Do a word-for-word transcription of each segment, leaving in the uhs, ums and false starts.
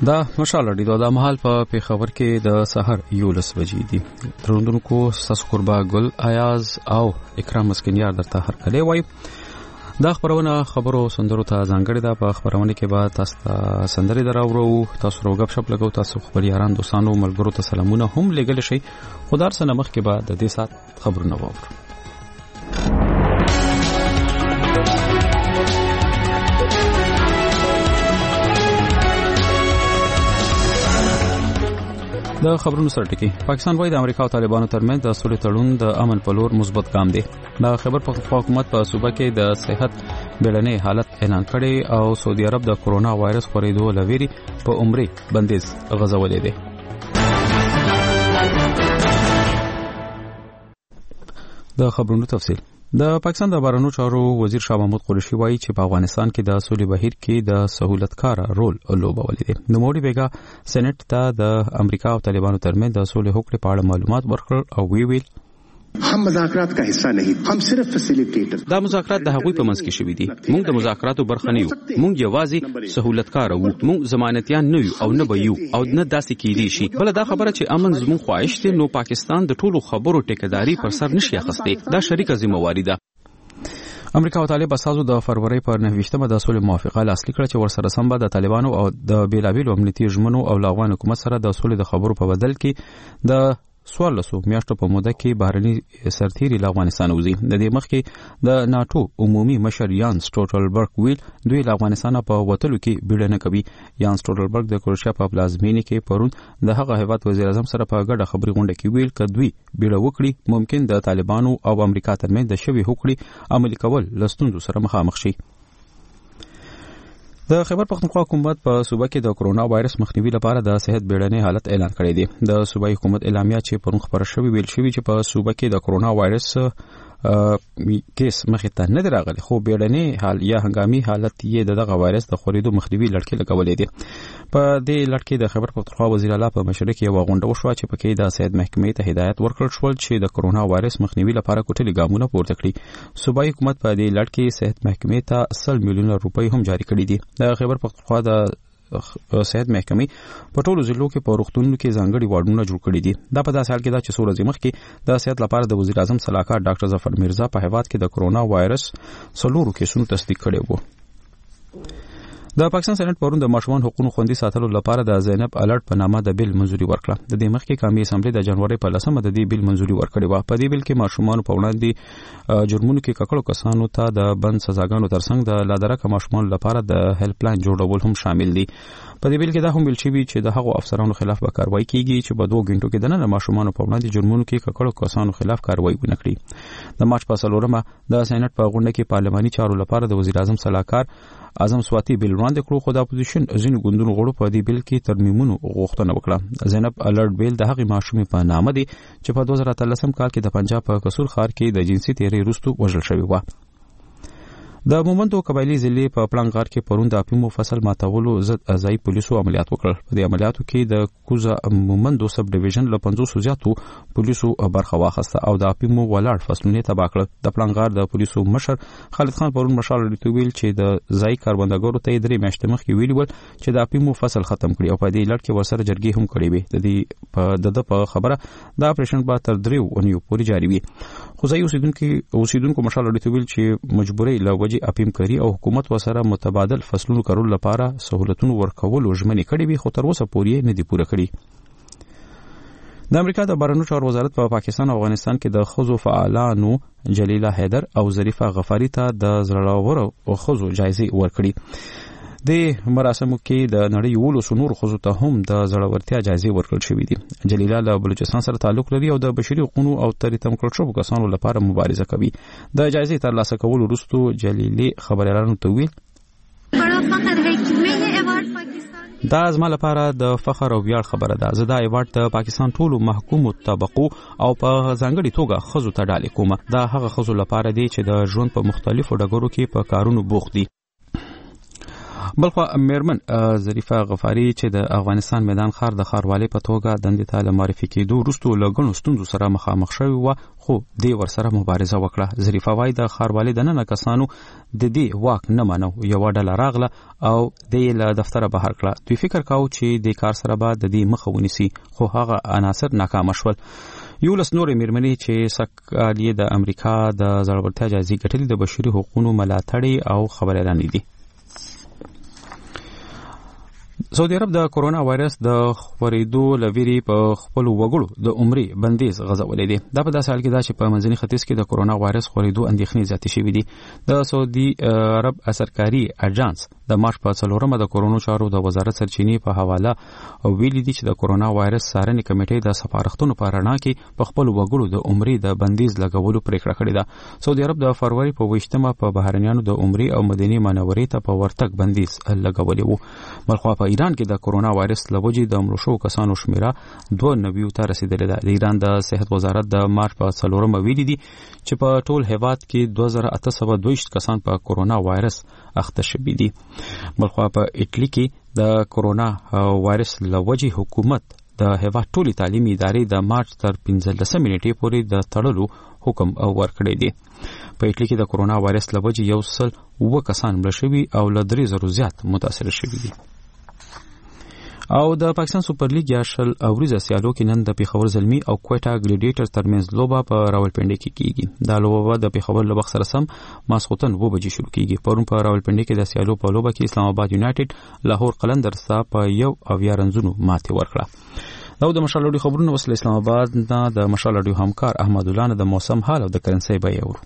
دا مشال دی دا محل په پیښور کې د سحر یولس بجې دي. ترندونکو ساس قربا ګل ایاز او اکرام مسکینیار درته هر کله وای. دا خبرونه خبرو سندرو ته ځانګړي ده. په خبرونه کې به تاسو ته سندري دراوړو، تاسو روغب شپ لګو، تاسو خپل یاران دوستانو ملګرو ته سلامونه هم لګل شي. خدای سره مخ کې به د دې سات خبرونه وورو. د خبرونو سره ټکی پاکستان وايي د امریکا او طالبانو ترمنځ د سولې تړون د امن په لور مثبت ګام دی. د خیبر پختونخوا حکومت په صوبه کې د صحت بیړنۍ حالت اعلان کړي او سعودي عرب د کورونا وایرس خورېدو لويري په عمره بندیز غځولې دی. د خبرونو تفصیل. د پاکستان د بهرنیو چارو وزیر شاه محمود قریشي وایي چې په افغانستان کې د سولې بهیر کې د سہولتکار رول لوبولې دي. د موډي بیگا سېنات ته د امریکا او طالبانو ترمنځ د سولې حکم په اړه معلومات ورکړل او وی ویل हम मुज़ाकरात का हिस्सा नहीं, हम सिर्फ फैसिलिटेटर. دا مذاکرات د هغوی په منځ کې شوي دي. موږ د مذاکراتو برخه نه یو. موږ یوازې سہولتکار وو. موږ ضمانتيان نه یو او نه به یو او نه داسې کېدی شي. بل دا خبره چې امن زموږ خواهش دی، نو پاکستان د ټولو خبرو ټیکداري پر سر نشي اخیستی. دا شریکه ذمہواری ده. امریکا او طالب اساسو د فروری پر نهویشتمه د سولې موافقه لاسلیک کړه چې ورسره سم به د طالبانو او د بیلابیل امنیتي ژمنو او افغان حکومت سره د سولې د خبرو په بدل کې د سوالسو میاشتو په موده کې بهرني سرتیري له افغانستان وځي. د دې مخکې د ناتو عمومي مشر یان سټولټنبرګ ویل دوی له افغانستان په وټلو کې بیړنه کوي. یان سټولټنبرګ د کروشیا په پلازمینه کې پرون د هغه هیواد وزیر اعظم سره په ګډه خبري غونډه کې ویل ک دوی بیړه وکړي ممکن د طالبانو او امریکا ترمنځ د شوی هوکړې عملي کول لستوندو سره مخامخ شي. د خیبر پختونخوا حکومت په صوبه کې د کورونا وایرس مخنیوي لپاره د صحت بیړنۍ حالت اعلان کړی دی. د صوبایي حکومت اعلامیه چې پرون خبره شوې ویل شوې چې په صوبه کې د کورونا وایرس کیس مخې ته نه راغلی، خو بیړنۍ حال یا هنګامي حالت یې د دغه وایرس د خورېدو مخنیوي لړکې لګولې دي. په دې لړکې د خیبر پختونخوا وزیر اعلی په مشرۍ کې یو غونډه وشوه چې پکې د صحت محکمې ته هدایت ورکړل شول چې د کورونا وایرس مخنیوي لپاره کوټلي ګامونه پورته کړي. صوبایي حکومت په دې لړکې صحت محکمې ته سل میلیونه روپۍ هم جاری کړي دي. د خیبر پختونخوا د صحت محکمې په ټولو ضلعو کې په روغتونونو کې ځانګړي وارډونه جوړ کړي دي. دا په داسې حال کې ده چې څو ورځې مخکې د صحت لپاره د وزیر اعظم صلاحکار ډاکټر ظفر میرزا په هیواد کې د کورونا وایرس څلورو کیسونو تصدیق کړي وو. د پاکستان سېنات پرون د ماشومان حقوقو خوندي ساتلو لپاره د زینب الرټ په نامه د بیل منځوري ورکړه. د دې مخکې قومي اسمبلی د جنوري په لسمه د دې بیل منځوري ورکړې و. په دې بیل کې ماشومان په وړاندې جرمونو کې ککړو کسانو ته د بند سزاګانو ترڅنګ د لادرکه ماشومان لپاره د هیلپ لاین جوړول هم شامل دي. په دې بیل کې دا هم ویل شوی چې د هغو افسرانو خلاف به کاروایی کیږي چې په دوه غنټو کې د نن ماشومان په وړاندې جرمونو کې ککړو کسانو خلاف کاروایی ونکړي. د مارچ په څلورمه د سېنات په غونډه کې پارلماني چارو لپاره د وزیر اعظم صلاحکار اعظم سواتی بیل وړاندې کړو، خو د اپوزیشن ځینو ګوندونو غړو په دې بیل کې ترمیمونو غوښتنه وکړه. زینب الرټ بیل د هغې ماشومې په نامه دی چې په دوه زره اتلسم کال کې د پنجاب په قصور ښار کې د جنسي تیري وروسته وژل شوې وه. د مومندو قبایلی ضلع په پړنګ غار کې پرون د اپیمو فصل ماتولو ضد ځای پولیسو عملیات وکړل. په دې عملیاتو کې د کوزا مومندو سب ډیویژن له پنځوس زیاتو پولیسو برخه واخیسته او د اپیمو ولاړ فصلونه تباه کړل. د پړنګ غار د پولیسو مشر خالد خان پرون مشال لري ویل چې د ځای کاروندګرو ته درې میاشتې مخکې ویلي ول چې د اپیمو فصل ختم کړي او په دې لړ کې ورسره جرګې هم کړې وي. د دې په د په خبره د اپریشن به تر دریو اونیو پورې جاری وي. خو ځای اوسیدونکو اوسیدونکو مشال لري ویل چې مجبورۍ له وجې اپیم کوي او حکومت وسره متبادل فصلونو کولو لپاره سہولتونو ورکول او ژمنې کړې وي، خو تر اوسه پورې نه دي پوره کړي. د امریکا د بهرنیو چارو وزارت په پا پاکستان او افغانستان کې د ښځو فعالانو جلیله حیدر او ظریفه غفاری ته د زړورو ښځو جایزې ورکړي. د مراسمو کې د نړۍ ولوسو نور ښځو ته هم د زړورتیا جایزې ورکړل شوې دي. جلیله له بلوچستان سره تعلق لري او د بشري حقوقو او تری تم کړل شوو کسانو لپاره مبارزه کوي. د جایزې ترلاسه کولو وروسته جلیله خبريالانو ته ویل بڑا فخر ہے کہ میں یہ ایوارډ پاکستان دا زما لپاره د فخر او ویاړ خبره ده. زه دا ایوارډ د پاکستان ټولو محکومو طبقو او په ځانګړي توګه ښځو ته ډالۍ کوم. دا هغه ښځو لپاره دی چې د ژوند په مختلفو ډګرو کې په کارونو بوخت دي. بلخو میرمن ظریفه غفاری چې د افغانستان میدان ښار د ښاروالۍ په توګه دندې ته له معرفي کېدو وروسته له ګڼو ستونزو سره مخامخ شوې وه، خو دې ورسره مبارزه وکړه. ظریفه وایي د ښاروالۍ دننه کسانو د دې واک نه منو. یوه ډله راغله او د یې له دفتره بهر کړه. دوی فکر کاوه چې د کار سره به د دې مخه ونیسي، خو هغه عناصر ناکامه شول. یولس نورې میرمنې چې سږکال یې د امریکا د زړورتیا جایزې ګټلې د بشري حقوقو ملاتړې او خبریالانې دي. سعودي عرب د کورونا وایرس د خپرېدو له ویرې په خپلو وګړو د عمرې بندیز غځولی دی. دا په داسې حال کې ده چې په منځني ختیځ کې د کورونا وایرس خپرېدو اندېښنې زیاتې شوي دي. د سعودي عرب سرکاري اجانس د مارچ په څلورمه د کورونا چارو د وزارت سرچینې په حواله ویلي دي چې د کورونا وایرس څارنې کمیټې د سفارښتونو په رڼا کې په خپلو وګړو د عمرې د بندیز لګولو پریکړه کړې ده. سعودي عرب د فروری په ویشتمه په بهرنیانو د عمرې او مدینې منورې ته په ورتګ بندیز لګولی و. بلخوا په ایران کې د کورونا وایرس له وجې د مړو شوو کسانو شمیره دوه نوي ته رسیدلې ده. د ایران د صحت وزارت د مارچ په څلورمه ویلي دي چې په ټول هیواد کې دوه زره اته سوه دوه ویشت کسان په کورونا وایرس اخته شوي دي. بلخوا په ایټلی کې د کورونا وایرس له وجې حکومت د هیواد ټولې تعلیمي ادارې د مارچ تر پنځلسمې نیټې پورې د تړلو حکم ورکړی دی. په ایټلی کې د کورونا وایرس له وجې یو سل اووه کسان مړه شوي او له درې زرو زیات متاثره شوي دي. او د پاکستان سوپر لیګ یا شل اوریزه سیالو کې نن د پیښور زلمی او کوټا ګلیډیټر ترمنځ لوبه په راولپنډي کې کیږي. دا لوبه د پیښور له وخت سره سم ماسخوتن و بجې شروع کیږي. پرون په راولپنډي کې د سیالو په لوبه کې اسلام آباد یونایټډ لاهور قلندرز ته په یو اویا رنزونو ماتې ورکړه. دا د مشال اډیو خبرونه وسله اسلام آباد نه د مشال اډیو همکار احمد الله نه د موسم حال او د کرنسي بیه ورو.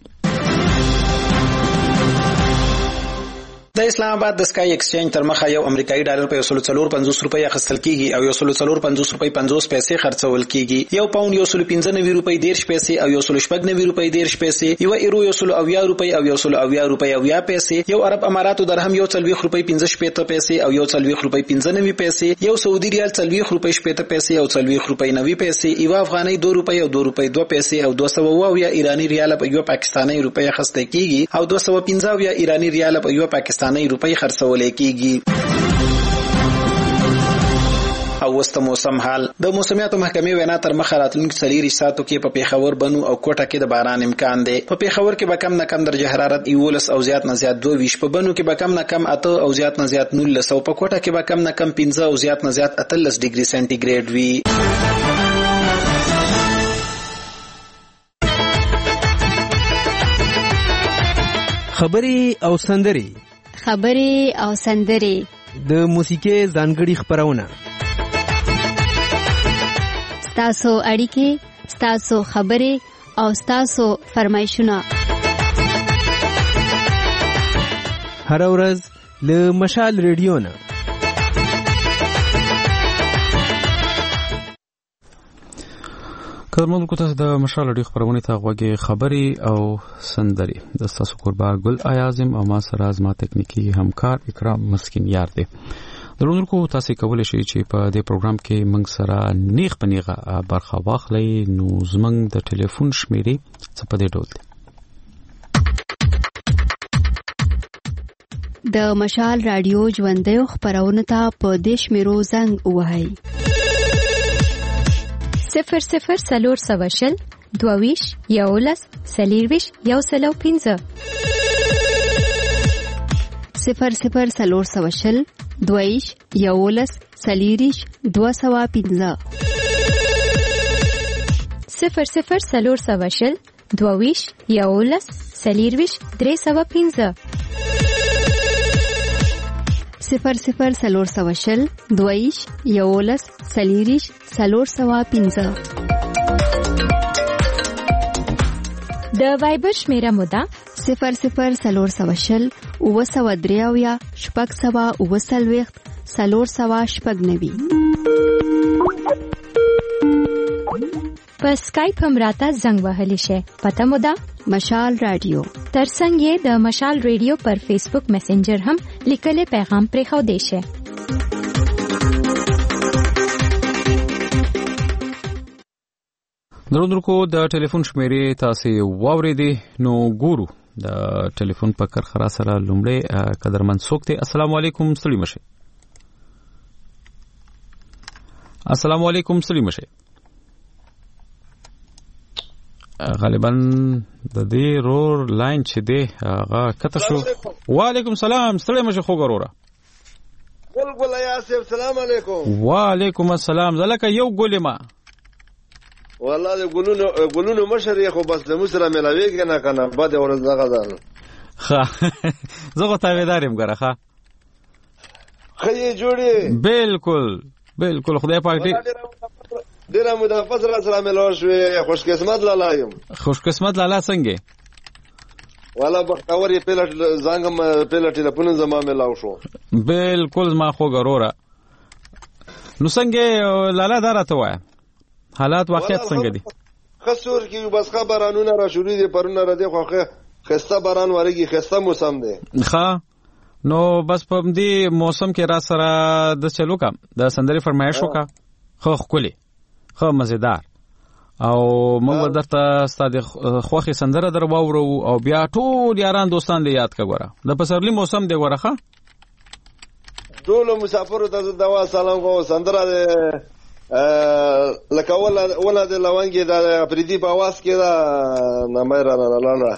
د اسلام آباد د سکای ایکسچینج تر مخه یو امریکایي ډالر په یو سل څلور پنځوس روپۍ اخیستل کیږي او یو سل څلور پنځوس روپۍ پنځوس پیسې خرڅول کیږي. یو پاوند یو سل پنځه نوي روپۍ دېرش پیسې او یو سل شپږ نوي روپۍ دېرش پیسې، یو ایرو یو سل اویا روپۍ او یو سل اویا روپۍ اویا پیسې، یو عرب اماراتو درهم یو څلوېښت روپۍ پنځه شپېته پیسې او یو څلوېښت روپۍ پنځه نوي پیسې، یو سعودي ریال څلوېښت روپۍ شپېته پیسې او څلوېښت روپۍ نوي پیسې، یو افغانۍ دوه روپۍ او دوه روپۍ دوه پیسې او دوه سوه اویا ایراني ریال په یو پاکستاني روپۍ اخیستل کیږي او دوه سوه پنځه اویا ایراني ریال په یو پاکستاني روپۍ خرڅول کیږي. او وسته موسم حال. د موسمیاتو محکمې وینا تر مخه راتلونکي څلور ساعتو کې په پیښور بنو او کوټه کې د باران امکان دی. په پیښور کې به کم نه کم درجه حرارت یولس او زیات نه زیات دوه ویشت، په بنو کې به کم نه کم اته او زیات نه زیات نولس او په کوټه کې به کم نه کم پنځه او زیات نه زیات اتلس ډیګري سانتي ګریډ وي. خبري او سندري خبري او سندري د موسیقي ځانګړي خبرونه، ستاسو اړیکې، ستاسو خبرې او ستاسو فرمایشونه هر ورځ له مشال ریډیو نه. کارمون کو تاسو د مشال اډیو خبرونه ته غوږی خبري او سندري. د تاسو قربا ګل اعظم او ما سره ازما تکنیکی همکار اکرام مسکین یار دی. درونکو تاسو کولای شئ چې په دې پروګرام کې موږ سره نیغ پنیغه برخه واخلئ. نو زموږ د ټلیفون شمیرې څه په دې ډول دی: د مشال رادیو ژوندۍ خبرونه ته په دې شمیرو زنګ ووهئ: صفر صفر سلور سوشل دوویش یولس سلیرویش یو سلو پینزه صفر صفر سلور سوشل دوویش یولس سلیریش دو سوا پینزه صفر صفر سلور سوشل دوویش یولس سلیرویش درې سوا پینزه صفر صفر سلور سوشل دویش یولس سلیریش سلور سوا پینزه. د وایبر شمیره مودا صفر صفر سلور سوشل اوه سوه درې اویا شپږ سوه اوه څلوېښت سلور سوه شپږ نوي. په سکایپ هم راته زنګ وهلی شي. پته مودا مشال رادیو. ترڅنګ یې د مشال رادیو پر فیسبوک میسنجر هم لیکلي پیغام پرې خو دی شي. درودونکو د ټلیفون شمیرې تاسو واورېدې. نو ګورو د ټلیفون په کرخه سره لومړی قدرمن څوک دی. السلام علیکم ستړي مشه. السلام علیکم ستړي مشه. غالبا د دې رور لاین چې دی هغه کته شو. وعلیکم سلام ستړي مشه خو ګوره. ګل ګل یاسف سلام علیکم. وعلیکم السلام. زلکه یو ګولې ما والله د ګلونو ګلونو مشر خو بس د مسره ملاویږي نه کنه بده ورځ دغه ځان ښه زه غو تاویدار یم ګره ښه خې جوړي بالکل بالکل خدای پاک دې ډیره مو د فسره سره ملو شوې خوش قسمت لاله یم. خوش قسمت لاله څنګه والا بختور یې پلټ زنګم پلټ ټلیفون زما ملاو شو. بالکل ما خو ګروره نو څنګه لاله دارته وای حالات واقعیت څنګه دي؟ خسور کې بس خبرانونه را شروع دي پرونه را دي خو خسته باران ورګي خسته موسم دی. ښه نو بس په دې موسم کې را سره د چلو کا د سندري فرمایش وکا خو خولي خو مزیدار او موږ درته ستاسو خوخي سندره در واورو او بیا ټول یاران دوستان دې یاد کا غوړه د پسرلی موسم دی غوړه ښه ټول مسافر ته دوا سلام کو سندره دې لکه ولا ولا د لونګي د پریدي په आवाज کې دا نامه را نه لاله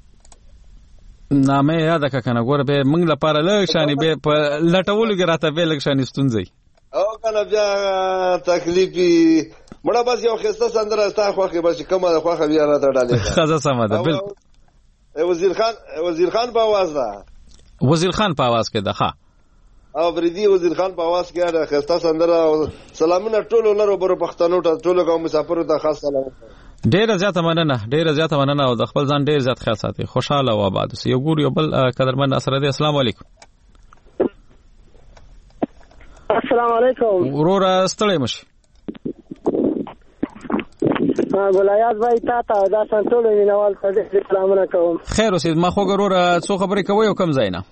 نامه یاد کا کنه ګور به موږ لپاره لږ شانی به په لټولو کې راته به لږ شانی ستونځي او کنه بیا تکلیفي مړه بس یو خسته سندره ستا خوخه بس کومه خوخه بیا راته ډالې خزه سم ده بالکل. وزیر خان وزیر خان په आवाज ده وزیر خان په आवाज کې ده ښه او بریدي وزیر خان په आवाज کې ده خسته سندره سلامونه ټولو لرو برو پښتنو ته ټولو کوم مسافرو ته خاص سلام. ډیره زیاته مننه ډیره زیاته مننه او د خپل ځان ډیر زیات خیال ساتي. خوشاله او آباد اوسئ. یو ګور یو بل قدرمن اثر دی. السلام علیکم. السلام علیکم ورور ستړی مشه. ها ګلایات بھائی تا ته دا سنټول وینوال ته سلامونه کوم. خیر اوسئ. ما خو ګورور څو خبرې کوي او کم ځای نه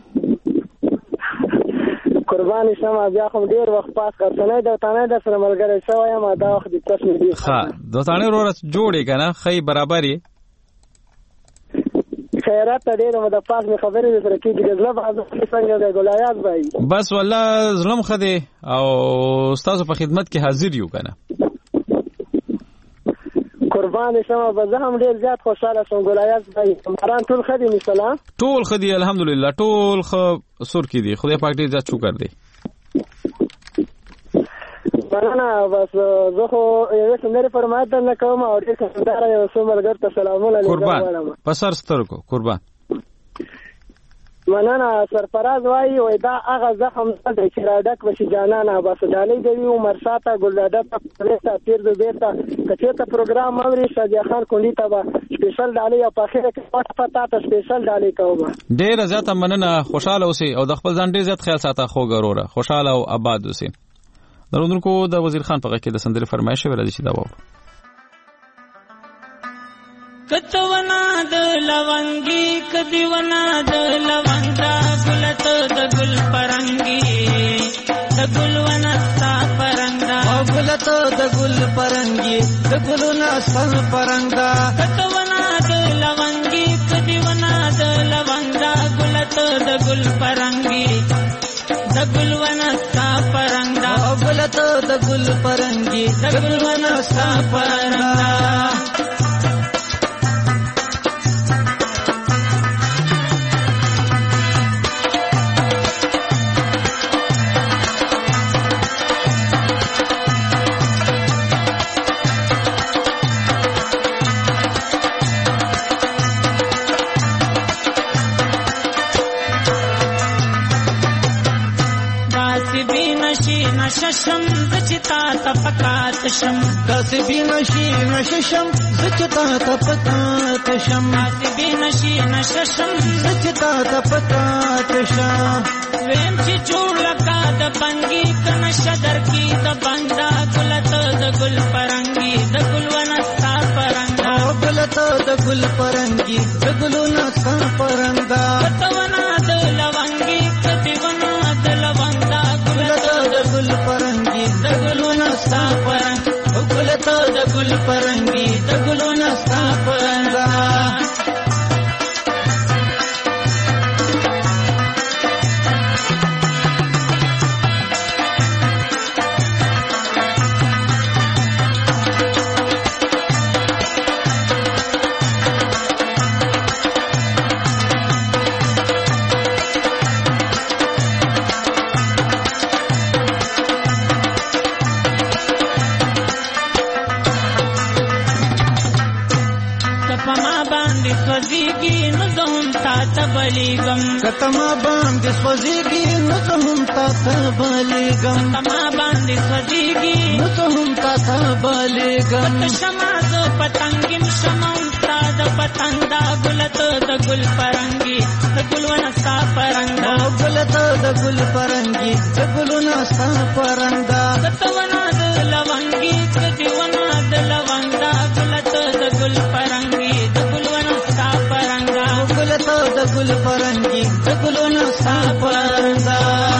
قربان شمه بیا خو ډیر وخت پاس کړنه دا تانه د سره ملګری شوی ما دا وخت د تاسو دی. ها دا تانه ورور جوړی کنه خی برابرې خیرات ته ډیر مده پاس می خبرې سره کیږي غلا بعض څنګه د ګلایات بھائی بس والله ظلم خده او استاد په خدمت کې حاضر یو کنه. قربان شمه به زه هم ډیر زیات خوشاله شوم ګلایات بھائی. مران ټول خدي مثلا ټول خدي الحمدلله ټول خ سور کی دي. خدای پاک دې زیات شکر دی. مننه بس زه خو یو څنګه فرمایته نه کوم او دې څنګه یو څو ملګر ته سلامونه علیکم. قربان پسر سترګو قربان. مننه سرفراز وای وای دا هغه زخم د چرادک وشي جانانه بس ډالۍ دی عمر ساته ګلداده په تیر د بیرته کته ته پروګرام اوري شاجا خان کونډی ته به سپیشل ډالۍ په اخر کې پټ پتا ته سپیشل ډالۍ کوم. ډیر زیاته مننه خوشاله اوسئ او د خپل ځان ډیر زیات خیال ساته خو ګوره خوشاله او آباد اوسئ. درونکو د وزیر خان په غږ کې د سندري فرمایش ورته چې دا وو کتونا د لونګي کدیونا د لونګا ګلت د ګل پرنګي د ګلونا ستا پرنګا او ګلت د ګل پرنګي د ګلونا ستا پرنګا کتونا د لونګي کدیونا د لونګا ګلت د ګل پرنګي د ګلونا ستا پرنګا او ګلت د ګل پرنګي د ګلونا ستا پرنګا. نششم زچتا تپکات شم کاسبی نشی نششم زچتا تپکات شم کاسبی نشی نششم زچتا تپکات شم ویم چې جوړ لکا د بنګي کنا شدر کی د بندا ګلت د ګل پرنګي د ګل ونستا پرنګا او ګلت د ګل پرنګي د ګل ونستا پرنګا تونه د لونګي کتی ونا د لوندا ګلت د ګل پرنګي د ګل ونستا پرنګا او ګلت د ګل پرنګي د ګل ونستا پرنګا. باندې سوځيږي نو زهم تا ته بلیګم کتما باندې سوځيږي نو زهم تا ته بلیګم کتما باندې سوځيږي نو زهم تا ته بلیګم شمع ز پتنګم شمع تا د پتنګا ګلت د ګل پرنګي د ګلونه ستا پرنګا ګلت د ګل پرنګي د ګلونه ستا پرنګا کتونا د لونګي کدیونا د لونګا ګلت د ګل پرنګي د ګلونه ستا پرنګا ګلت د ګل پرنګي د ګلونه ستا پرنګا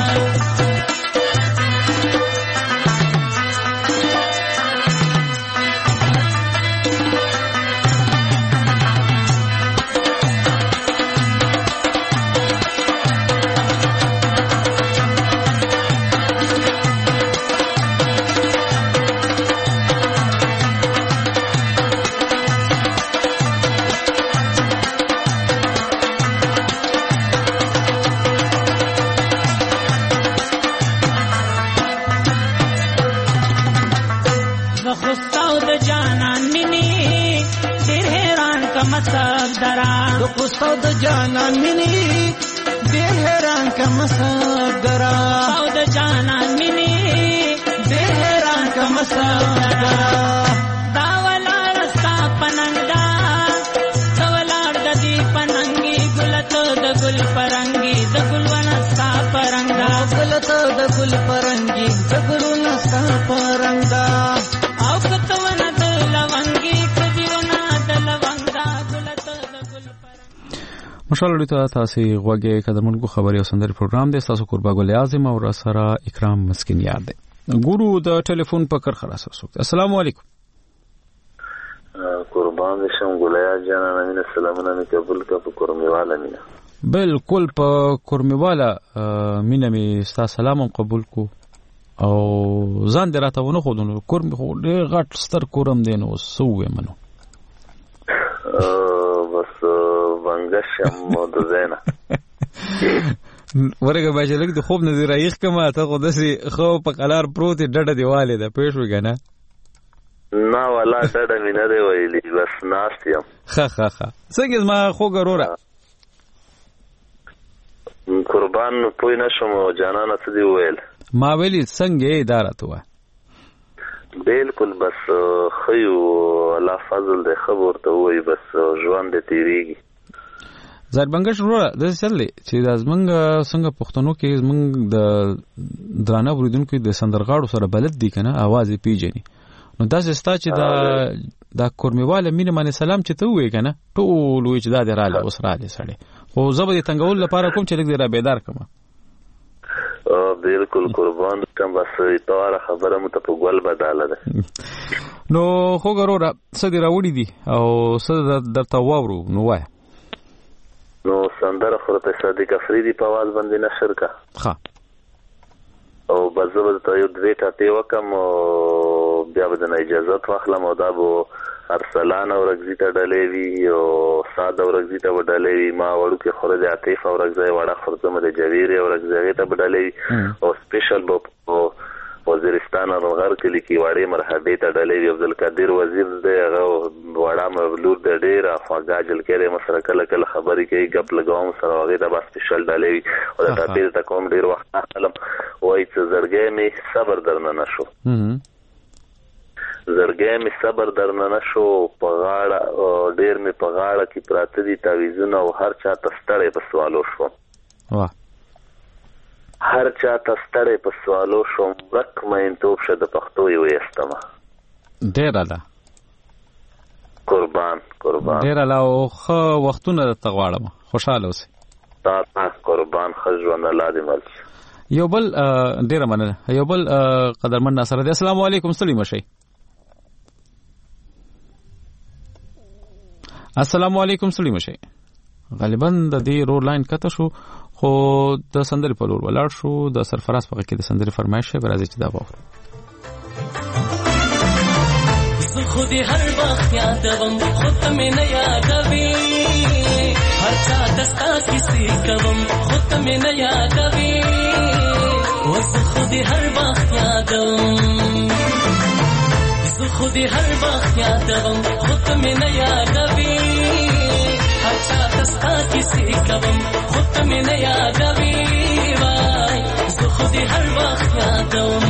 او د جانان منی ډېر حیران کم سګرا او د جانان منی ډېر حیران کم سګرا دا ولاړ ستا پننګ دا دا ولاړ د دې پننګي ګلت د ګل پرنګي د ګلونه ستا پرنګا ګلت د ګل پرنګي د ګلونه ستا پرنګا او کتونه د لونګي کدیونه د لونګا ګلت د ګل مشال لري ته تاسو غوږی کدمنګو خبري او سندري پروګرام دی تاسو قربا ګل اعظم او سره اکرام مسکین یاد دی ګورو د ټلیفون په کر خلاص وسو السلام علیکم قربان شم ګلیا جان امین السلام علیکم قبول کا په کورمیواله مینا بالکل په کورمیواله مینا می ستا سلام قبول کو او ځان دراته ونه خودونو کورم خو ډېر غټ ستر کورم دی نو سوې منو بس ونګشم د زینا ورګه بچلک د خوب نه رايخ کما ته خو دسي خو په قلار پروت ډډه دیواله ده پېښ وګنه نه ولا ډډه مینه دی ویلي بس ناستیم خا خا خا څنګه ما خو ګرورا قربان پوی نشم جانانه څه دی ویل ما ویلي څنګه اداره تو بالکل بس خيو الله فضل دې خبر ته وای بس ژوند دې تیریږي زربنګش وروره د چلې چې د زمنګ څنګه پښتنو کې زمنګ د درانه وریدونکو د سندرغاړو سره بلد دي کنه आवाज پیژني نو دا ستا چې دا د کورمیواله مینه باندې سلام چې ته وې کنه ټول وې چې دا دراله اوس راځي سړی خو زبر دې تنګول لپاره کوم چې لګ دې را بیدار کما بالکل قربان تم بس ایتواره خبره مت په ګل بداله ده نو خو ګرورا سدي راوړي دي او سد درته واورو نو وای نو سندره خورته صادق افریدي په आवाज باندې نشر کا ها او بزبد ته یو دوی ټاټي وکم او بیا به د اجازه واخلم او دا بو ارسلان او رغزی ته ډلې وی او ساده او رغزی ته ډلې وی ما وړو کې خورده عاطف او رغزی وړه خورته مده جویر او رغزی ته ډلې او سپیشل بو وزیرستان او غر کې لیکي واړې مرحبا ته ډلې وی عبد القادر وزیر دې هغه وړه مولود د ډېر افغاجل کې مسره کله کله خبرې کوي غپ لګاوم سره هغه د بس سپیشل ډلې وی او د ټاپیر ته کوم ډېر وخت علم وای چې زړګې می صبر درنه نشو زړګې می صبر درنه نشو په غاړه ډېر می په غاړه کې پراته دي تعویذونه او هر چا تستړې په سوالو شو واه هر چا تستړې په سوالو شو رک مې توپ شه د پښتو یو استما ډېر اله قربان قربان ډېر اله او خو وختونه تغواړم خوشاله اوسې تا قربان خجوان الله دې مل یو بل ډېر مننه یو بل قدرمن ناصر دې السلام علیکم سلیم شي السلام علیکم سلیم شي غالبا د دې رو لاین کته شو خو د سندري په لور ولاړ شو د سرفراز په کې د سندري فرمایش به راځي چې دا وره زه خو دې هر وخت یادوم خو ته مې نه یادوي هر چا دستا کیسې کوم خو ته مې نه یادوي زه خو دې هر وخت یادوم زه خو دې هر وخت یادوم خو ته مې نه یادوي چا تستا کسی کوم خود می نه یادوي وای زه خو دې هر وخت یادوم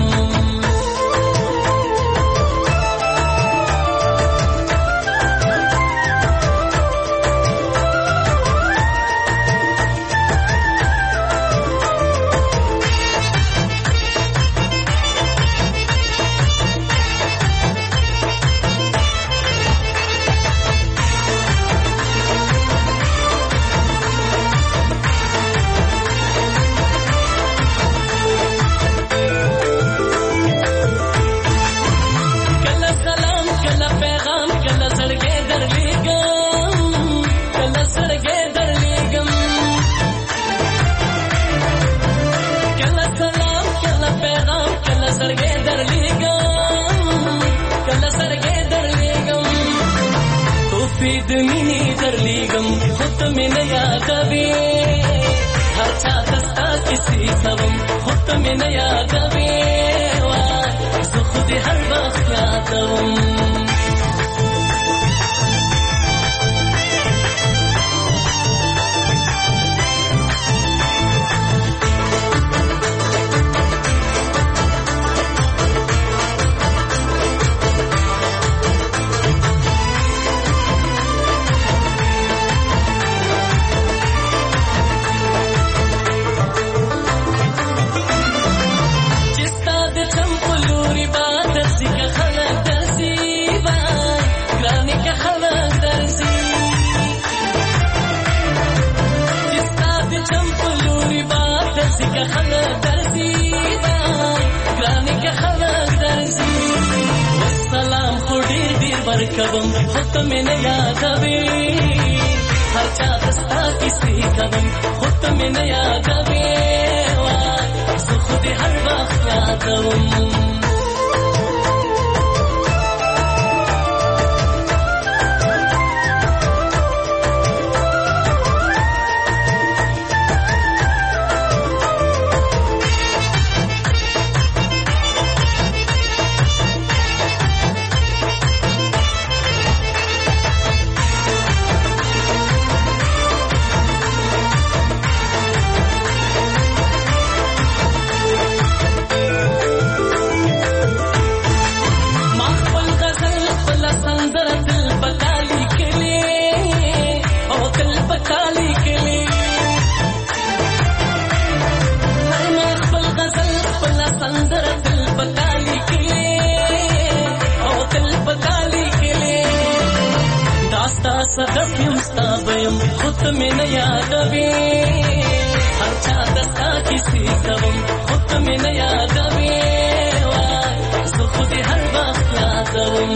خود می نه یادوي هر چا دستا کسی کوم خود می نه یادوي وای زه خو دې هر وخت یادوم کوم خود می نه یادوي هر چا دستا کسی کوم خود می نه یادوي وای زه خو دې هر وخت یادوم صدف یم ستابیم خود می نه یادوي هر چا دستا کسی کوم خود می نه یادوي وای زه خو دې هر وخت یادوم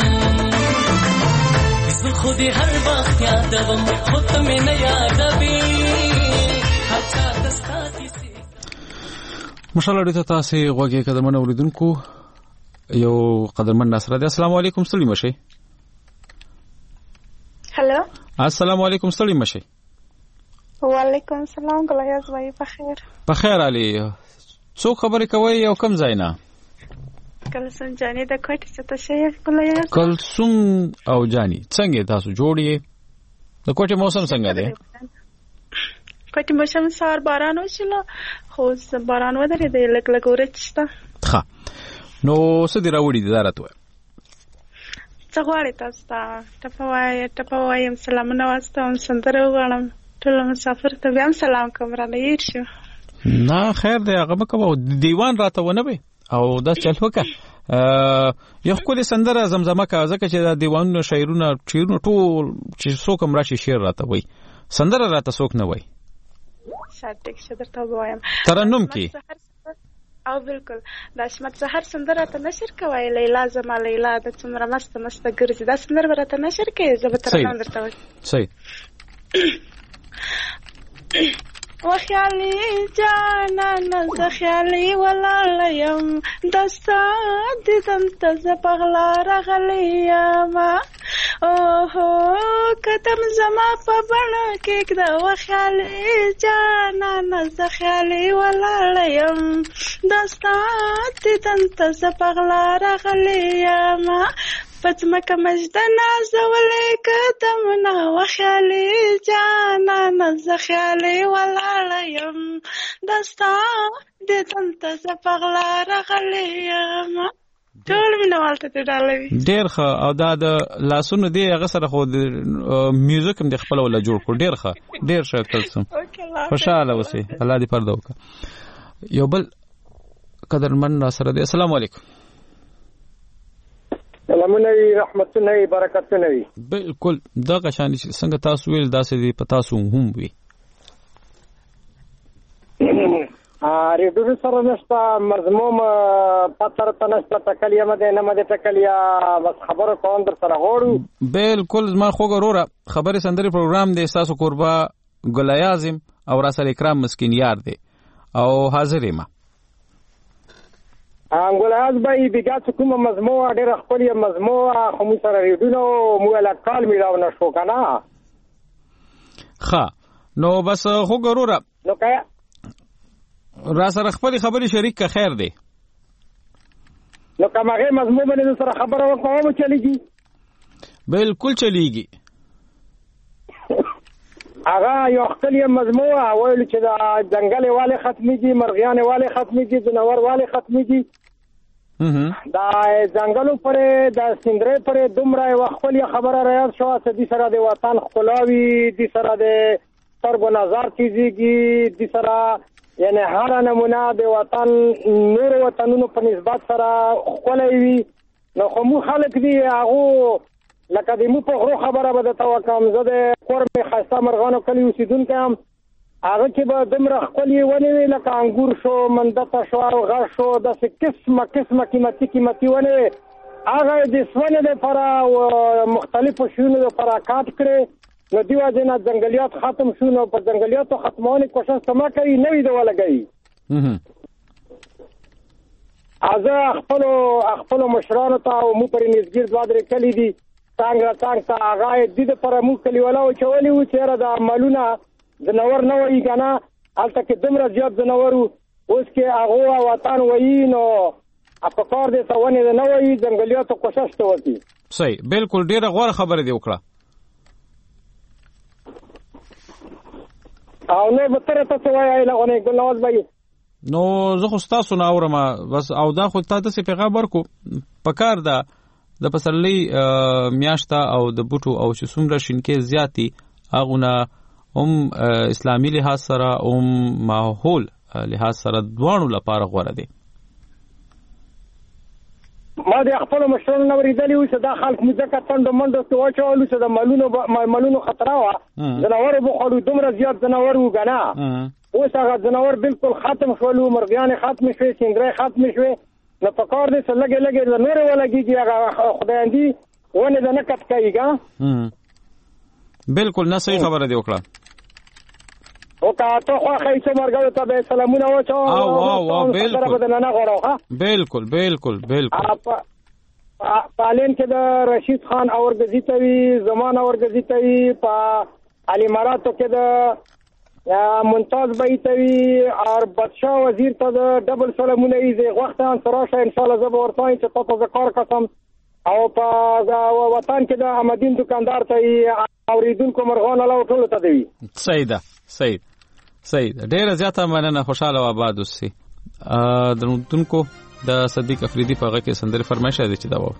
زه خو دې هر وخت یادوم خود می نه یادوي هر چا دستا کسی مشاله دې تاسو غوږی قدمونه اوریدونکو یو قدرمن نصر دی السلام علیکم ستړي مشي هلو السلام علیکم ستړي مشي وعلیکم السلام ګلایاز وای په خیر په خیر علي څو خبرې کوي او کم ځاینا کلسم جاني د کوټې څخه شي ګلایاز کلسم او جاني څنګه تاسو جوړی د کوټې موسم څنګه دی کوټې موسم سار باران وشل خو باران ودرې دی لګ لګ ورچسته ښه نو څه دی راوړي د دارته څغواړی تاسو ته ټپوای ټپوای سلامونه واستم سندره وغواړم ټول مسافر ته بیا سلام کوم را لیر شو نه خیر دی هغه مکو دیوان راته ونه به او دا چل وکړه یو خو دې سندره زمزمه کا ځکه چې دا دیوانونو شاعرونه چیرونو ټول چې څوک هم راشي شعر راته وای سندره راته څوک نه وای شاټک شدر ته وایم ترنم کی او بالکل دا شمت سحر سندره ته نشر کوي لیلا زما لیلا د څومره مست مست ګرځي دا سندره ورته نشر کوي زه به ترنم درته وایم صحیح وخیالی جانانا زخیالی ولالییم دستا دیدن تز پغلا رغلیم اوهو کتم زما پا بنا کیک دا وخیالی جانانا زخیالی ولالییم دستا دیدن تز پغلا رغلیم پزمکه مجد نازولې قدمونه وخیالې جانانه زه خیالې ولاړه یم دستا د دلته زه په غلا راغلی یم. ټول مینوال ته ډالوي ډېر ښه. او دا د لاسونو دی هغه سره خو د میوزیک هم د خپل ولا جوړ کړ. ډېر ښه ډېر ښه کلسم. خوشاله اوسئ. الله دې پرده وکړه. یو بل قدرمن سره دی. السلام علیکم. سلامونه وي، رحمتونه وي، برکتونه وي. بالکل دغه شان څنګه تاسو ویل داسې دی په تاسو هم وي. ریډیو سره نشته مضموم پتر ته نشته ټکلیا مده نه مده ټکلیا بس خبره کوم در سره غوړو. بالکل زما خوږ وروره خبرې سندري پروګرام دی تاسو قربا ګل اعظم او راسل اکرام مسکین یار دی او حاضر یم. ګل اعظم بای بیګه کومه مضموع ډېر خپل مضموع خو مو سره ریډیو مو لا کال میلاو نشو کنه. ښه نو بس خوږ وروره نو کیا را سره خپل خبرې شریک که خیر دی. نو کومه مضمون باندې سره خبره وکړو چلیږي. بالکل چلیږي. هغه یو خپل مضمون وایي چې دا ځنګل والے ختميږي، مرغیان والے ختميږي، جناور والے ختميږي. دا ځنګلو پرې د سندرې پرې دومره خپل خبره راځي شو چې د سره د وطن خلاوي د سره د سترګو نظر کیږي د سره یعنی هر نمونه د وطن نور وطنونو په نسبت سره خولای وي. نو خو مو خلک دی هغه لکه د مو په غرو خبره به د توکم زه د قرب خاصه مرغانو کلی اوسیدونکو هم هغه چې به دمره خولي ونی لکه انګور شو مندته شو او غر شو د قسمه قسمه قیمتي قیمتي ونی هغه د سونه لپاره مختلفو شونو لپاره کاټ کړي. نو دیو جنا جنگلیات ختم شو نو په جنگلیاتو ختمونه کوشش سما کوي نوې د ولګي. ازه خپل خپل مشرانو ته او مو پر نسګر دوادر کلی دي څنګه څنګه هغه د دې پر مو کلی ولا او چولې و چیرې د عملونه جنور نه وای کنه البته کې دمر زیات جنور اوس کې هغه وطن وای نو په کار دې ته ونه نه وای جنگلیاتو کوشش ته وتی. صحیح بالکل ډیره غوړ خبره دی وکړه. او نو به تر ته وایي لغونه ګلواز بای نو زه خو تاسو نه اورم بس او دا خو تاسو پیغام ورکو پکار دا د پسرلی میاشتا او د بوټو او چې څومره شینکې زیاتی اغونه هم اسلامي لحاظ سره او ماحول لحاظ سره دوانو لپاره غوړه دي. ما د خپل مشرانو نو ریدلی و چې دا خلک مځکه تند منډه ته واچول چې د مالونو مالونو خطر وا جناور به خلک دومره زیات جناور وګنا اوس هغه جناور بالکل ختم شول مرغیان ختم شوي سندرې ختم شوي نو په کار دې سره لګي لګي د نور ولګيږي هغه خدای دې ونه د نکټ کويګا. بالکل نه صحیح خبره دی وکړه. او کا ته خو خیسه مرګو ته به سلامونه وچو او او او بالکل بالکل بالکل بالکل پالین کې د رشید خان اورګزی ته وی زمان اورګزی ته وی په علي مراتو کې د ممتاز بیتوی او بادشاہ وزیر ته د ډبل سلامونه یې وخت ان سراشه ان شاء الله زه ورته چې تاسو ذکر کوم او په وطن کې د احمدین دکاندار ته اوریدونکو مرغان الله ټول ته دی. صحیح ده صحیح صحیح ډیره زیاته مننه خوشاله و آباد اوسئ. درنونکو د صدیق افریدی په هغه کې سندره فرمایشه دي چې دا و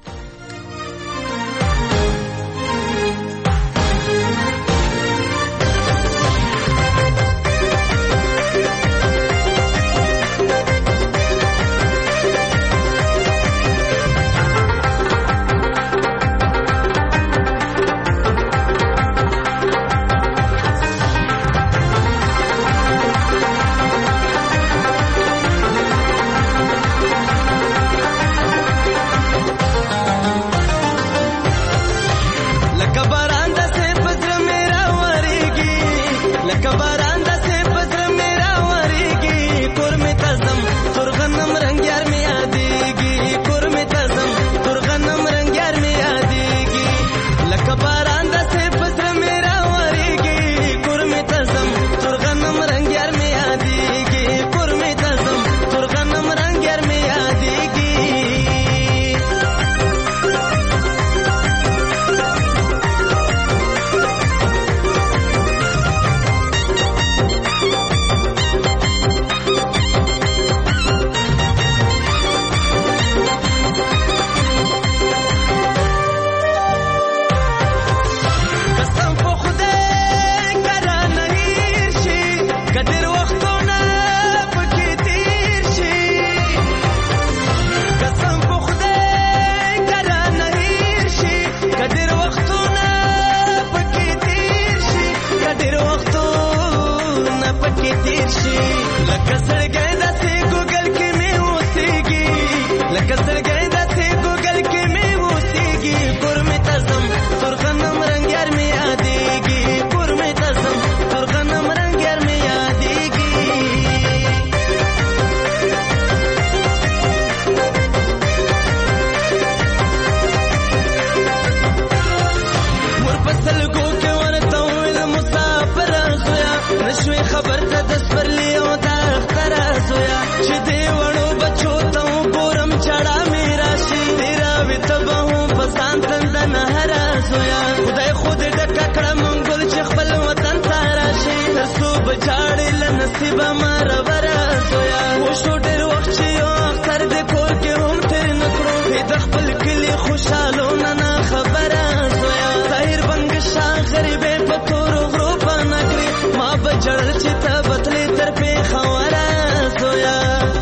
زویا خدای خود ډک کړه منګل چې خپل وطن ته راشي ترڅو بچاړې له نصیبه مار ورا زویا و شو ډېر وخت چې یو اختر د کور کې هم تیر نکړو د خپل کلی خوشاله نه خبره زویا ظاهر بنګ شاه غریبې په تور غرو په نګري ما بچړل چې ته بتلې تر په خوره زویا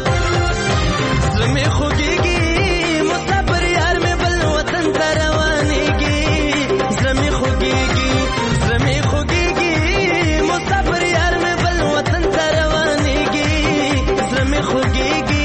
زمې خوږيږي مسافر یار مې بل وطن ته روانېږي زمې خوږيږي زمې خوږيږي مسافر یار مې بل وطن ته روانېږي زمې خوږيږي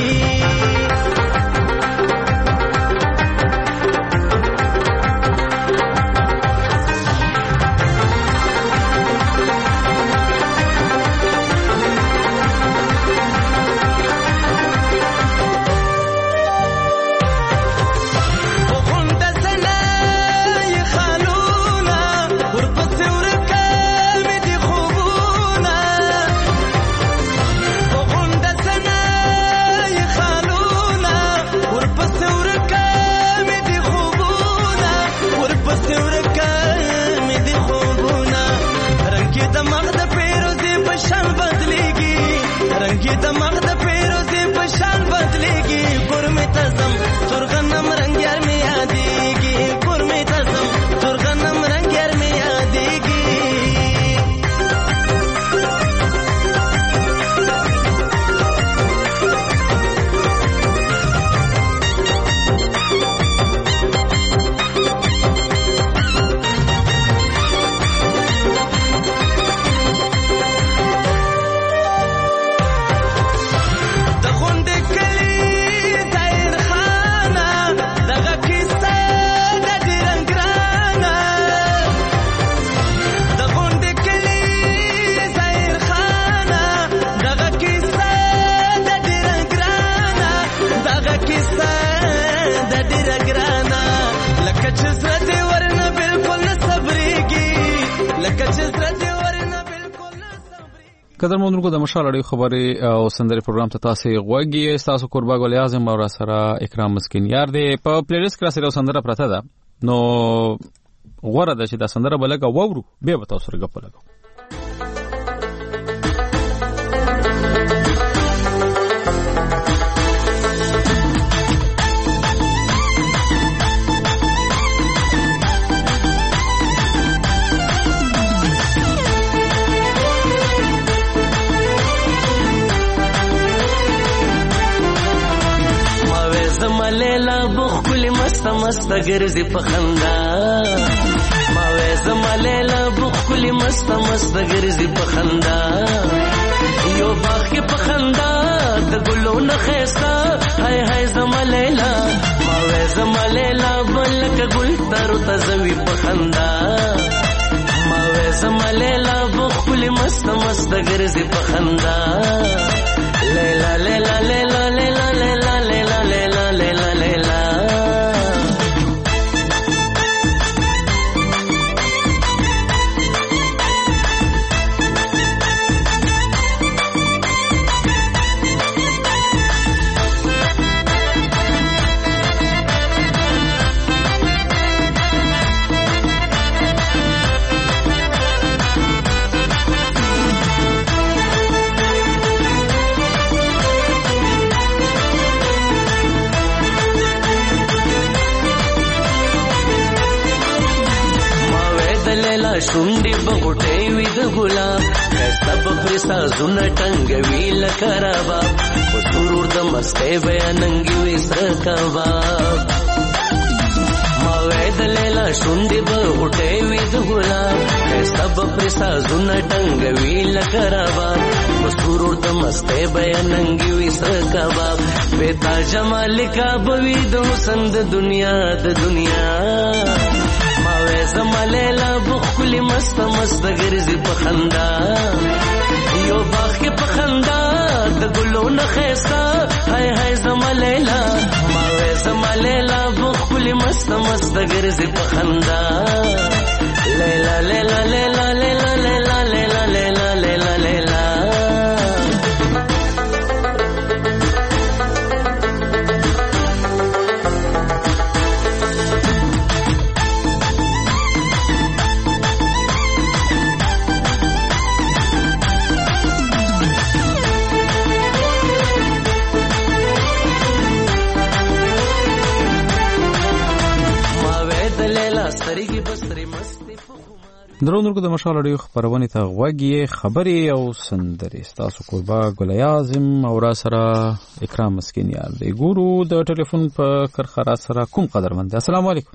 قدر مونږ د مشال اړې خبرې او سندري پروګرام ته تاسو غوږی تاسو قربا ګل اعظم او سره اکرام مسکین یار دی په پلی لیست کې سره سندره پراته ده نو غوړه ده چې دا سندره بلګه وورو به تاسو سره غپ لګو لیلا بخل مست مست ګرځي په خندا ما وې زما لیلا بخل مست مست ګرځي په خندا یو باغ کې په خندا د ګلو نه خيستا هاي هاي زما لیلا ما وې زما لیلا بلک ګل تر تزوي په خندا ما وې زما لیلا بخل مست مست ګرځي په خندا لیلا لیلا لیلا لیلا لیلا لیلا لیلا لیلا لیلا شونډې بغټې وې د ګلاب کسته بپرې سازونه ټنګوي لکه رباب په سرور د مستۍ بیا ننګې وې سره کباب ما وې د لیلا شونډې بغټې وې د ګلاب کسته بپرې سازونه ټنګوي لکه رباب په سرور د مستۍ بیا ننګې وې سره کباب بې تا جمال کا بوي د حسن د دنیا د دنیا زما لیلا بخل مست مست ګرځي په خندا یو باغ کې په خندا د ګلو نه خيستا هاي هاي زما لیلا ما وې زما لیلا بخل مست مست ګرځي په خندا لیلا لیلا لیلا لیلا لیلا لیلا لیلا لیلا لیلا لیلا سترګې بسرې مستې درونو کو د مشال اړیو خبرونه ته غوږی خبري او سندري تاسو قربا ګل اعظم او را سره اکرام مسکین یار دی ګورو د ټلیفون په کرخرا سره کوم قدرمند. السلام علیکم.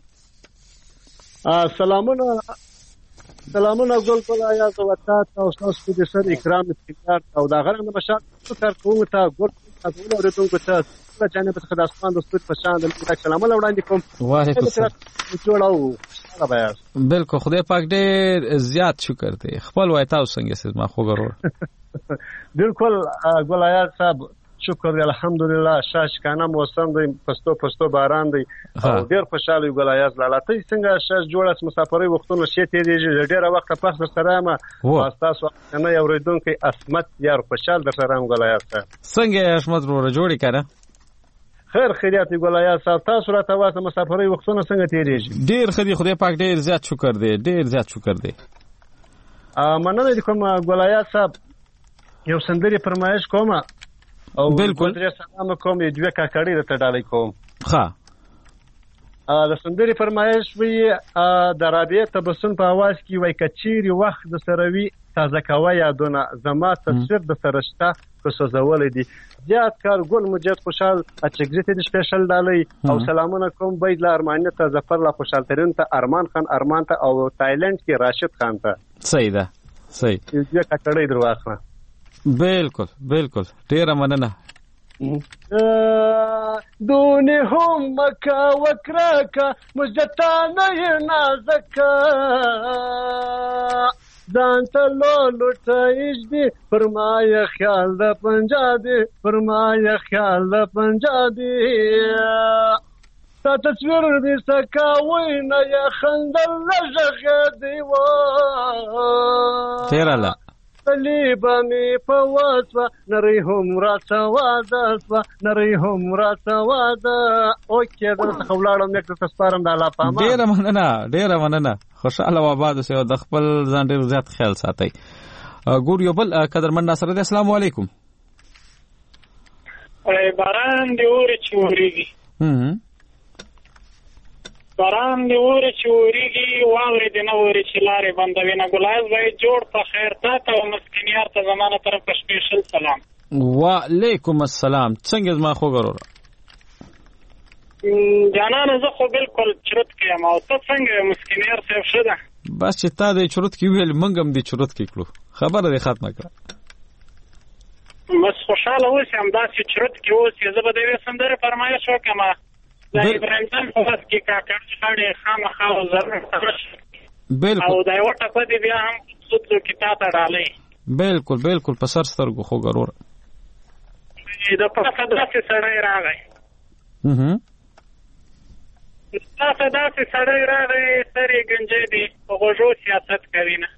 سلامونه سلامونه ګل ګل یا تو وتا تاسو د سر اکرام مسکین یار او دا غره د مشال تر کوم ته ګل تاسو ورته کو ته جانب څخه د اسمان د ستوري په شان د سلام وړاندې کوم. وعلیکم السلام. جوړاو بالکل خدای پاک ډېر زیات شکر دی. خپل وای تاسو څنګه سید ما خو غرور. بالکل ګلایات صاحب شکر دی الحمدلله. شاشکانه موسم دی پستو پستو باران دی او ډېر خوشاله یو ګلایات لالاته څنګه شاش جوړه مسافرۍ وختونه شي تیریږي ډېر وخت په سر سره ما تاسو نه یو ریدونکو اسمت یار خوشاله در سره ګلایات صاحب څنګه اسمت ورو جوړی کړه خیر خیریت ګلایات صاحب تاسو راته واسه مسافرۍ وختونه څنګه تیریږي؟ ډیر خدای خدای پاک ډیر زیات شکر دی ډیر زیات شکر دی. ا مننه کوم ګلایات صاحب یو سندري فرمایش کوم او بالکل درې سلام کوم دوه کاکړی ته ډالۍ کوم. ها ا د سندري فرمایش وی د رابعه تبسم په आवाज کې وای کچيري وخت د سروي تازه کوي یادونه زما تصویر د سرشته کو سوزول دي زیات کار ګل مجد خوشحال اچګزته د سپیشل ډالۍ او سلامونه کوم بيد لا ارمانه ته ظفر لا خوشحال ترين ته ارمان خان ارمان ته او تایلند کې راشد خان ته. صحیح ده صحیح. یو کټړې درواخه. بالکل بالکل ډیر مننه. دونی هم مکا وکراکا مجدتانه نازکا ځانته لولټایش دی فرمایه خیال د پنجابي فرمایه خیال د پنجابي تا تصویر دې سکاوي نه یا خندل لږه دی و تیراله لیبا می په واسوا نری هم را سواده سوا نری هم را سواده اوکې دا څه ولاړم یک څه سپارم د الله پامه. ډیر مننه ډیر مننه خوشاله و آباد اوسئ د خپل ځان ډیر زیات خیال ساتئ. ګور یو بل قدرمن ناصر دی السلام علیکم. باران دی اوري چوریږي باران دی اوري چوریږي واوري دی نه اوري چې لارې بندوي نه ګلایز وای جوړ په خیر تا ته مسکینیار ته زمانه طرف سپیشل سلام. وعلیکم السلام. څنګه زما خو غرور جانانه زه خو بالکل چرت کیم او ته څنګه مسکینیار صاحب شده بس چې تا د چرت کې ویل منګم د چرت کې کړو خبره دې ختمه کړه بس خوشاله اوسم داسې چرت کې اوسې زه به د یوې سندرې فرمایش وکړم د ابراهیم خان په وخت کې کاکړ شاړې خامخا ضرور بالکل او دا یو ټکو دی بیا هم څو کتاب ته ډالۍ بالکل بالکل په سر سترګو خو غرور د پاسه داسې سړی راغی اها تاسو داسې سړی راغی سرې گنجې دی په غوږو سیاست کوي نه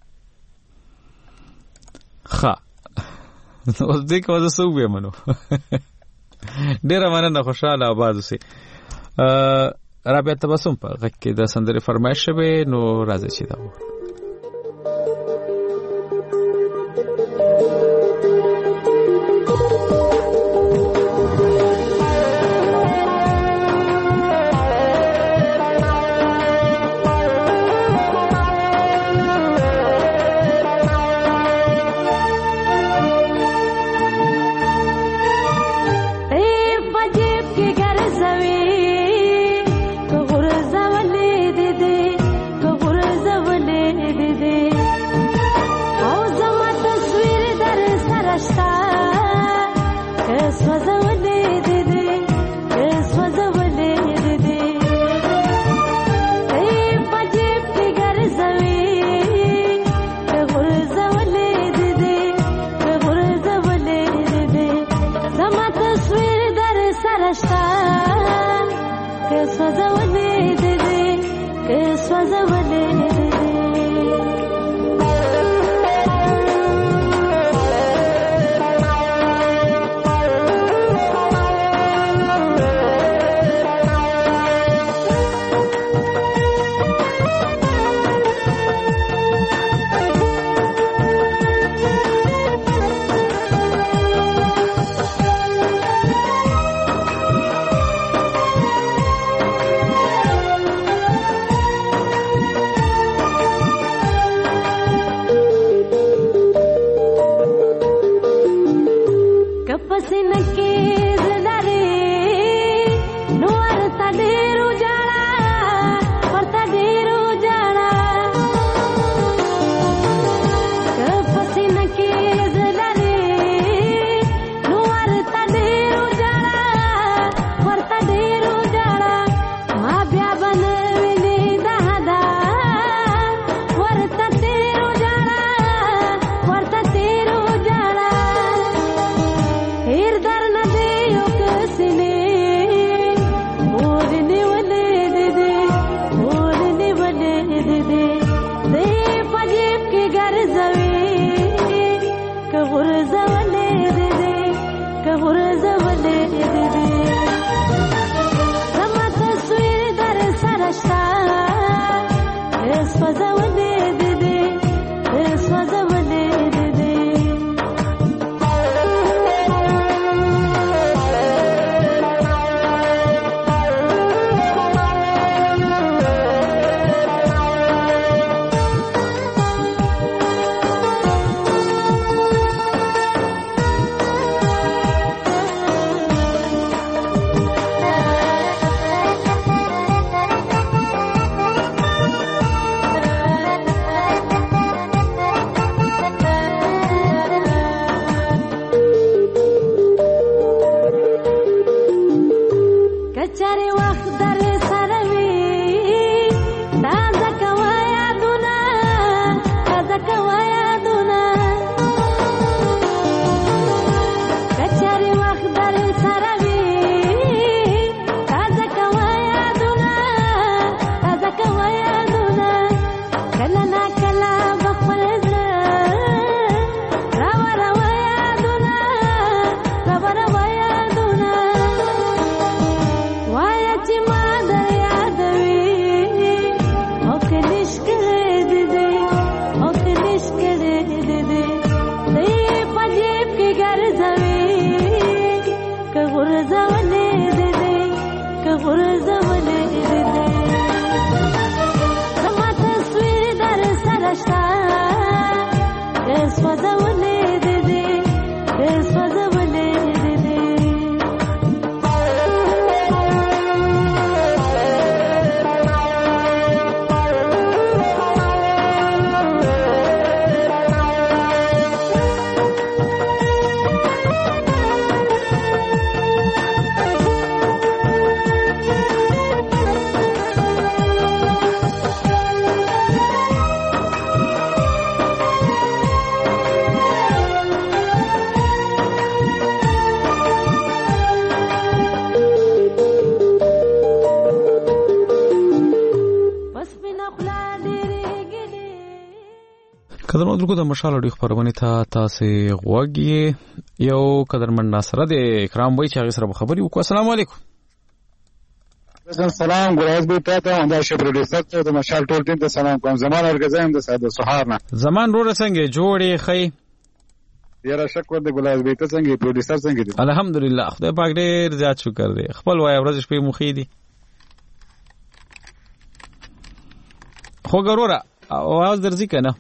ښه اوس دې کو زه سو ویم نو ډیره مننه خوشاله آباد اوسئ. رابعه تبسم په غږ کې د سندرې فرمایش شوی نو راځي چې دا وره غرزولې قدرمن درکو د مشال اړي خبرونه ته تاسو غوږی یو قدرمن ناصر د اکرام وای چې هغه سره خبري وکړو. السلام علیکم. سلام ګورایز به تاسو ته د شپږ ریسرچ ته د مشال ټول ټیم ته سلام کوم. زمان ورګزایم د ساده سهار نه زمان روړ څنګه جوړې خې یاره شکر د ګلایز به ته څنګه پروډوسر څنګه دي؟ الحمدلله خدای پاک ډېر زیات شکر دی. خپل وای ورځ شپې مخې دي خو ګوره اواز درځي کنه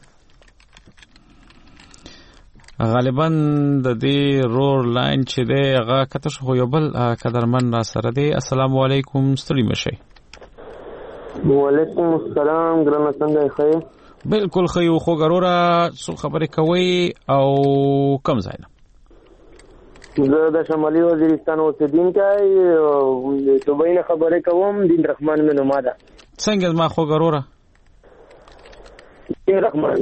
غالبا د دې رور لاین چې دی هغه کته شو یو بل قدرمن را سره دی. السلام علیکم ستړي مشي. وعلیکم السلام ګرانه څنګه ښه؟ بالکل ښه یو. خو ګوره څو خبرې کوي او کم ځای نه؟ زه د شمالي وزیرستان اوسېدونکی دوبۍ نه خبرې کوم. دین رحمان مې نوما ده. څنګه زما خو ګوره دین رحمان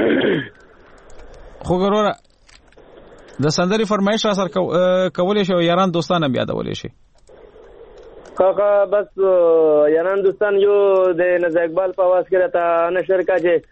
خو ګوره د سندري فرمایش را سره کولې شو یاران دوستان هم یادولې شي کاکا بس یاران دوستان یو د نزا اقبال په आवाज کې راته نشر کا چې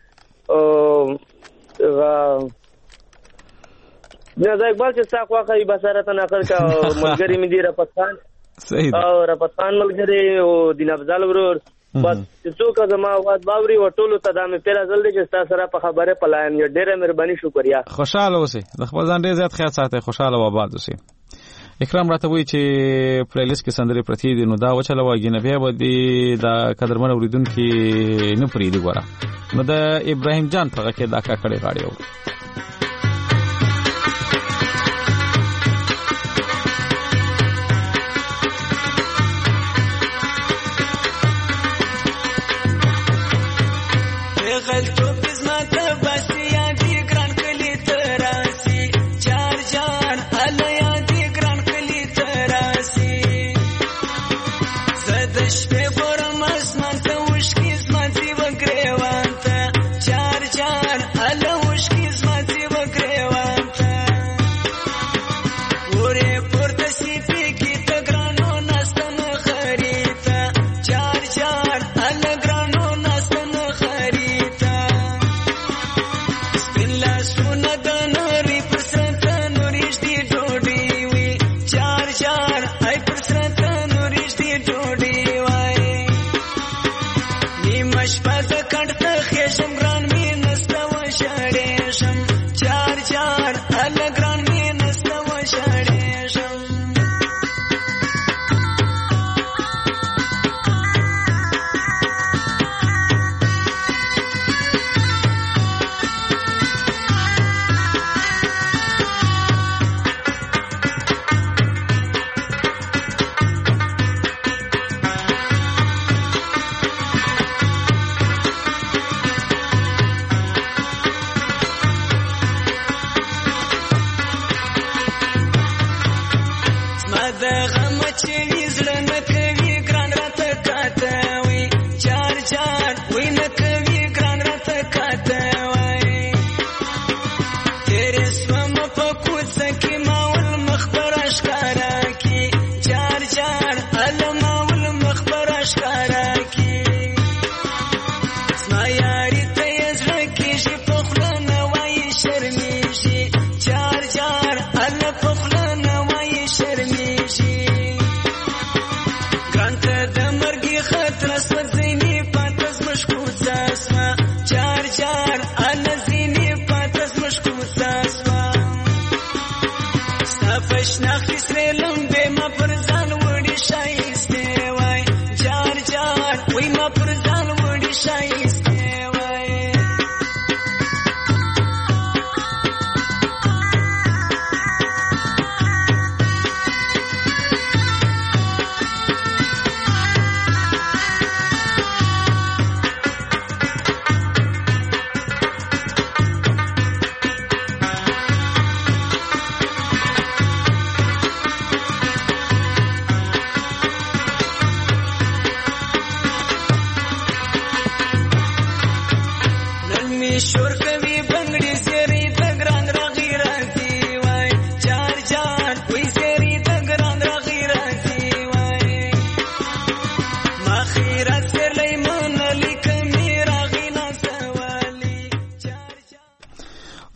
نزا اقبال چې ساق واخی بصارت ناخر کا ملګری مې دی رپت خان صحیح او رپت خان ملګری او دین افضل ورور بس څوک زما आवाज باوري وټولو ته دا مې پیرا زل دي چې تاسو سره په خبره پلایم یو ډیره مهرباني شکریا. خوشاله اوسئ د خپل ځان ډیر زیات خیال ساتئ. خوشاله و آباد اوسئ. اکرام راته وایي چې پلی لیست کې سندرې پرتی دي نو دا وچلو واګینه بیا به دي دا قدرمن اوریدونکو نه پریدي ګوره نو د ابراهیم جان په کې دا کا کړي غاړي و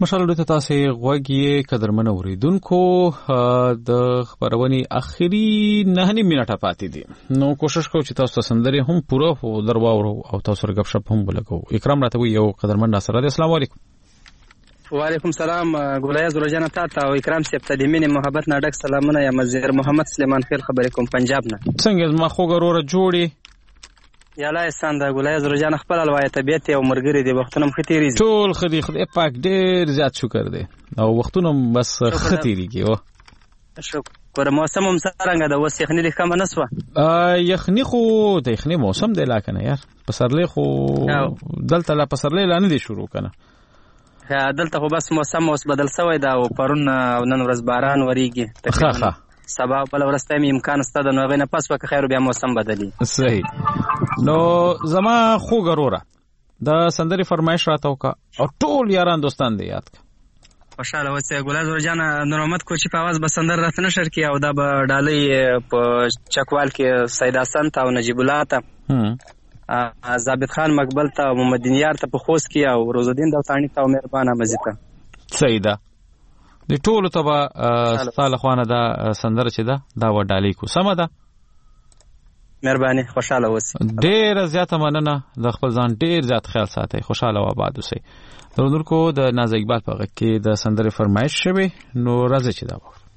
مشال ته تاسو غوږی قدرمن اوریدونکو د خبرونې اخیری نه نیم منټه پاتې دي نو کوشش کوم چې تاسو سندري هم پوره درواورو او تاسو رګب شپ هم ولګو اکرام راته وي یو قدرمن ناصر السلام علیکم وعلیکم السلام ګولای زروجان ته او اکرام سیب ته د مینې محبت نه ډک سلامونه یم مزیر محمد سلیمان خیل خبرې کوم پنجاب نه څنګه ما خو ګروره جوړي یالا استاند ګولای زروجان خپل الوای طبيعت او مرګري دی وختونه خطيري ټول خدي خدای پاک ډېر زیات شکر دی او وختونه بس خطيريږي او شکر موسم هم څنګه د وس یخنی لیکم نسوه یخنی خو د یخنی موسم دی لکه یار پسرلی خو دلته لا پسرلی لا نه دی شروع کنه دلته خو بس موسم اوس بدل شوی دا او پرون او نن ورځ باران وریږي تقریبا سبا بل ورځ ته امکان ستاسو نو غنه پس وک خیر بیا موسم بدلی صحیح نو زما خو ګروره د سندري فرمایش راتاو کا او ټول یاران دوستان دی یاد کا خوشاله وسه ګلال ورجان نورمت کوچی په आवाज بسندر راته نشر کی او دا به ډالۍ په چکوال کې سید حسن تا او نجیب الله ته ضابط خان مقبل ته محمد دینیار ته په خوست کې او روز الدین دوستانی ته مهربانه مزیته سیدا د ټولو ته به ستاله خوانه دا سندره چې دا دا و ډالۍ کو سم ده مهرباني خوشاله اوسئ ډېر زیاته مننه د خپل ځان ډېر زیات خیال ساتئ خوشاله او آباد اوسئ درنو د ناز اقبال په غږ کې د سندره فرمایش شوی نو راځي چې دا وکړو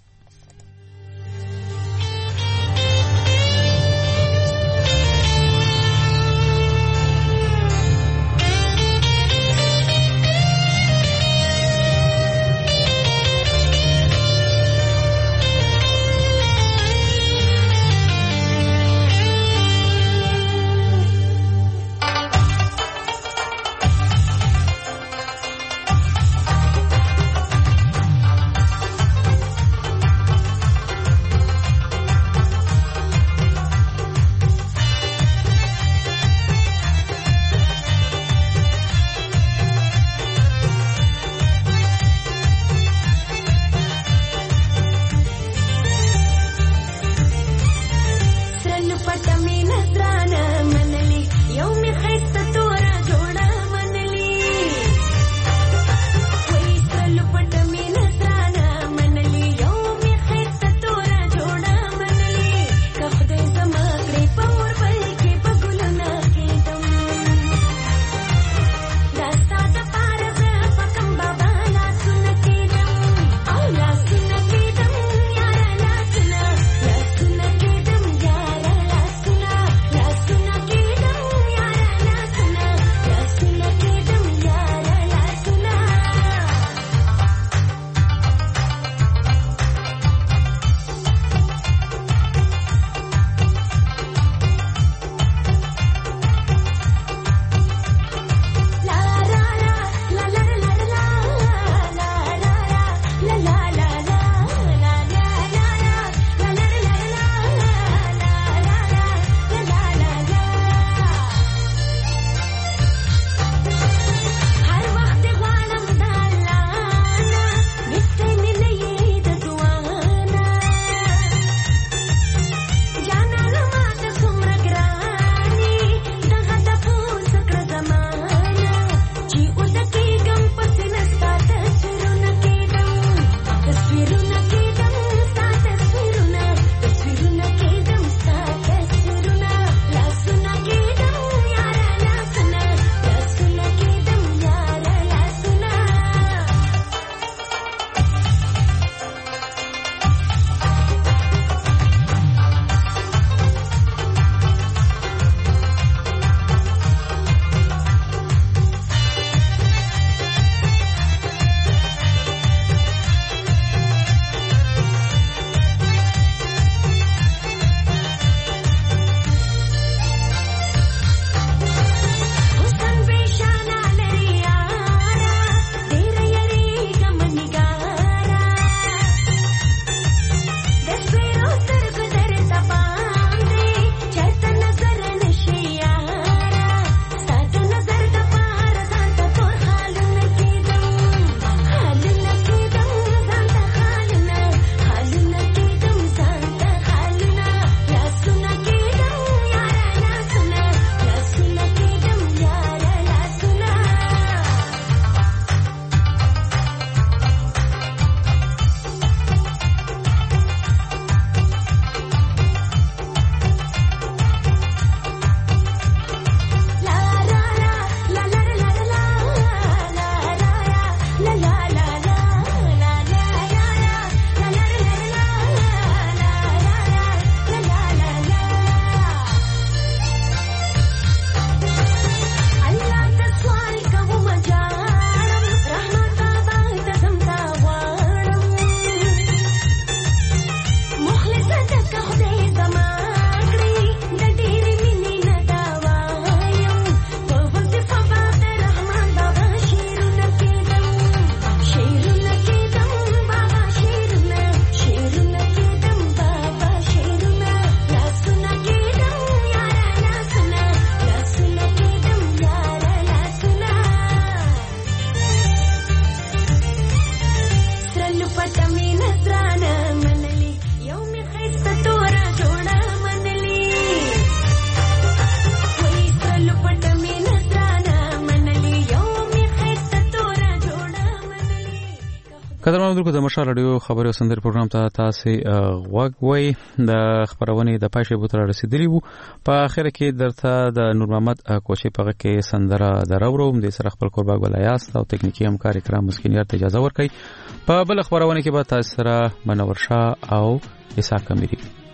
قدرمن ملګرو د مشال رادیو خبري او سندري پروګرام ته تاسو غوږ وای د خبرونه د پښې بوتره رسیدلی وو په اخر کې درته د نور محمد کوچي په کې سندره دروروم د سره خپل قربان ولایاست او تکنیکی همکار کرام مسکینیت اجازه ورکړي په بل خبرونه کې به تاسو سره منور شاه او اسحاق کمیری